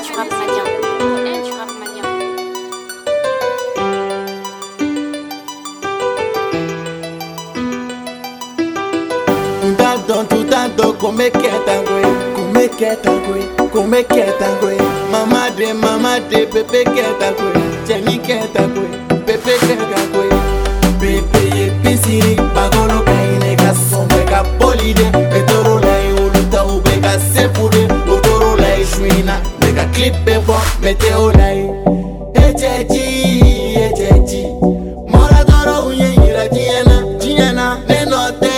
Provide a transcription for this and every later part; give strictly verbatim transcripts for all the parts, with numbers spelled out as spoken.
du rap malien. O L du rap malien. Tutando, tutando, come ketangwe, come ketangwe, come ketangwe. Mama de, mama de, pepe ketangwe, Jenny ketangwe, pepe ketangwe. Pepe ye pisiri, bagolo kaine gason beka polide, etoro lai uluta ubeka sepude, otoro lai shwina, beka klippe bo, meteo lai. Echechi, echechi, mora doro unye ira jiena, jiena, nenote.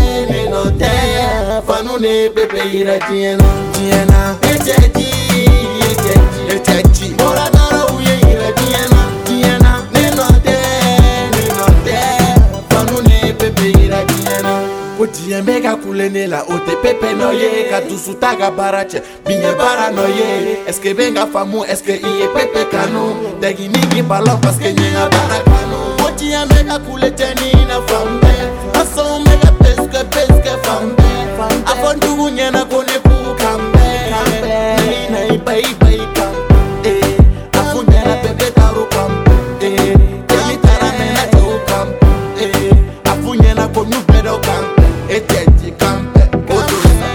Fanune pepe ira jiena, jiena. Echechi, echechi, echechi. Mora doro uye ira jiena, jiena. Nenote, nenote. Fanune pepe ira jiena. Oti mbeka kulene la ote pepe noye, katusu taga barache, binye bara noye. Eske benga famu, eske iye pepe kanu. Degi nigi balon paske nyenga bara kanu. Oti mbeka kule teni na fambe, aso mbeka peske peske fambe. Afon tugu nyana kone ku kambe, nai nai bai bai kambe, eh. Afon nyana pepe taru kambe, eh. Jami tara mena chou kambe, eh. Afon nyana konu bedo kambe, echechi kambe, odosa.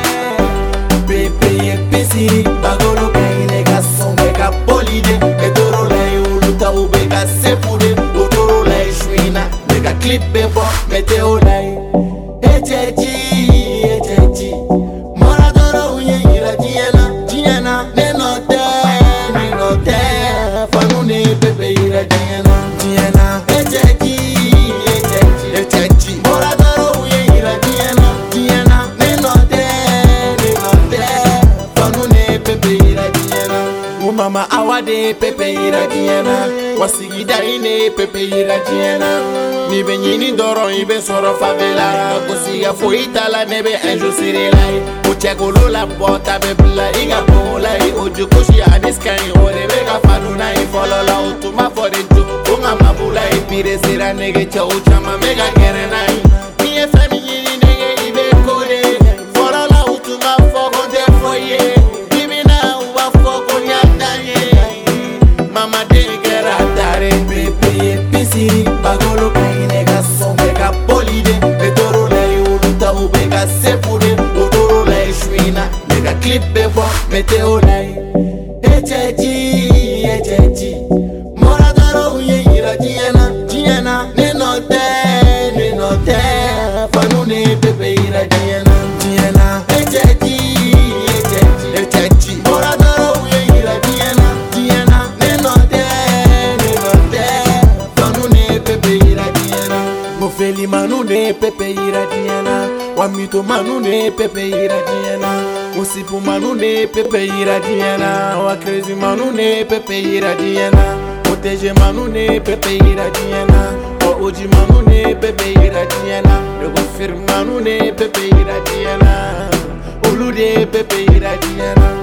Pepe ye pisiri, bagolo kaine gason beka polide, etoro lai uluta ubeka sepude, otoro lai shwina, beka klippe bo, meteo lai. Echechi, echechi, mora doro unye ira jiena, jiena. Nenote, nenote, fanune pepe ira jiena, jiena. Echechi, echechi, echechi, mora doro unye ira jiena, jiena. Nenote, nenote, fanune pepe ira jiena. Mu mama awade pepe ira jiena, wasigida ine pepe ira jiena. Ni be nyini doro ibe soro favela, kosiga foita la nebe enjo sirelai. Uchegolo la bota be bla iga bola i oju koshi adiskai ore bega faduna i follow la utuma for the ju. Unga mabula i pire sira nege cha uchama mega kerenai. Ni e fami nyini nege ibe kode, follow la utuma foko de foye. Bibi na uwa foko nyatanye, mama de gera dare. Pepe ye pisiri, bagolo kaine gason beka polide, etoro lai uluta ubeka sepude, otoro lai shwina, beka klippe bo, meteo lai. Echechi, echechi, mora doro unye ira jiena, jiena. Nenote, nenote, fanune pepe ira jiena, jiena. Echechi, echechi, echechi, mora doro unye ira jiena, jiena. Nenote, nenote, fanune pepe ira jiena. Mofeli manune pepe ira jiena, wamito manune pepe ira jiena, usipu manune pepe ira jiena, wa crazy manune pepe ira jiena, oteje manune pepe ira jiena, wa oji manune pepe ira jiena, rego firm manune pepe ira jiena, ulude pepe ira jiena.